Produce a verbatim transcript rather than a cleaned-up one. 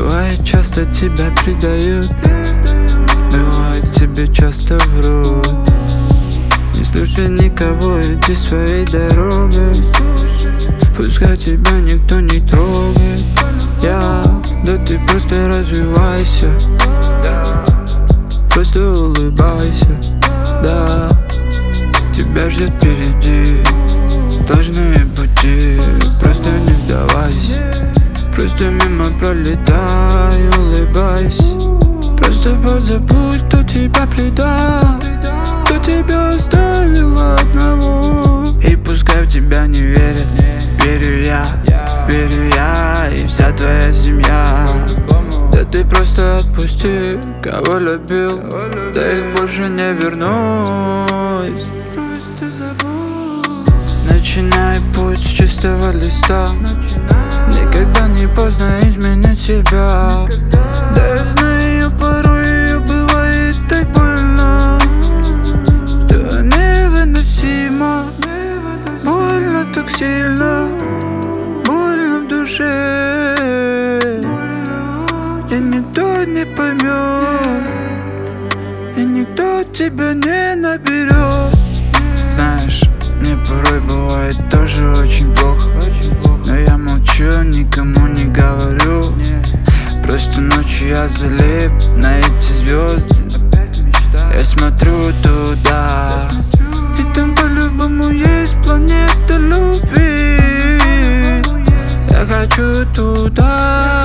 Бывает, часто тебя предают, бывает, тебе часто врут. Не слушай никого, иди своей дорогой. Пускай тебя никто не трогает. Я, да ты просто развивайся, просто улыбайся, да. Тебя ждет впереди сложные пути, просто не сдавайся. Просто мимо пролетай, улыбайся. Просто позабудь, кто тебя предал, кто тебя оставил одного. И пускай в тебя не верят, верю я, верю я и вся твоя семья. Да ты просто отпусти, кого любил, да их больше не вернусь. Начинай путь с чистого листа. Никогда не поздно изменить себя. Да я знаю, порой ее бывает так больно, что невыносимо. Больно так сильно, больно в душе. И никто не поймет, и никто тебя не наберет. Знаешь, мне порой бывает тоже очень плохо, но я молчу, никому не говорю. Просто ночью я залип на эти звезды. Я смотрю туда, и там по-любому есть планета любви. Я хочу туда.